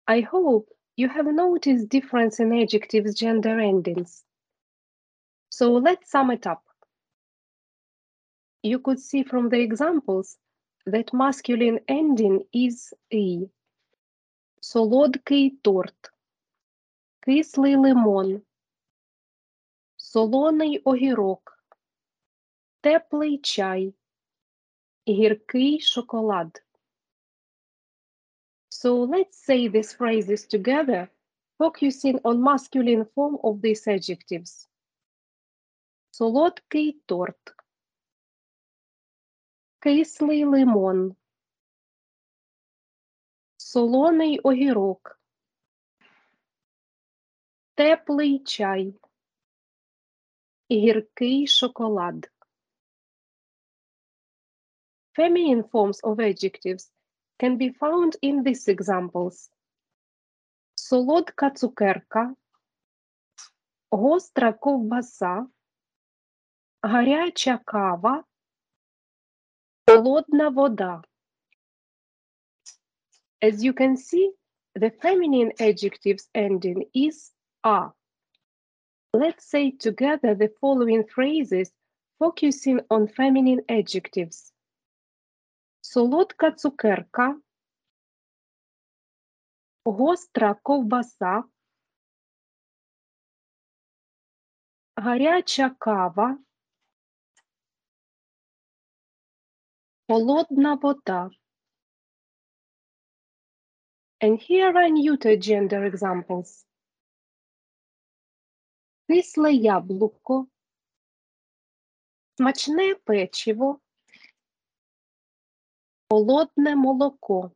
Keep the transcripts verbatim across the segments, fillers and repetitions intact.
I hope you have noticed difference in adjectives' gender endings. So let's sum it up. You could see from the examples that masculine ending is «и». Солодкий торт, кислий лимон, солоний огірок, теплий чай, гіркий шоколад. So let's say these phrases together, focusing on masculine form of these adjectives. Солодкий торт, кислий лимон, солоний огірок, теплий чай, гіркий шоколад. Feminine forms of adjectives can be found in these examples. Солодка цукерка, гостра ковбаса, гаряча кава, холодна вода. As you can see, the feminine adjectives ending is «а». Let's say together the following phrases focusing on feminine adjectives. Солодка цукерка, гостра ковбаса, гаряча кава, холодна вода. And here are neuter gender examples. Кисле яблуко, смачне печиво, холодне молоко.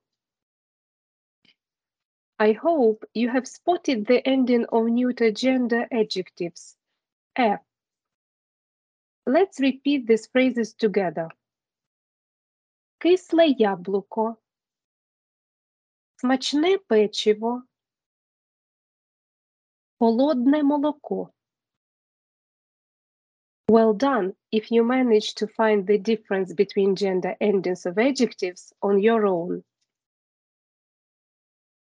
I hope you have spotted the ending of neuter gender adjectives, «е». Let's repeat these phrases together. Кисле яблуко, смачне печиво, холодне молоко. Well done if you managed to find the difference between gender endings of adjectives on your own.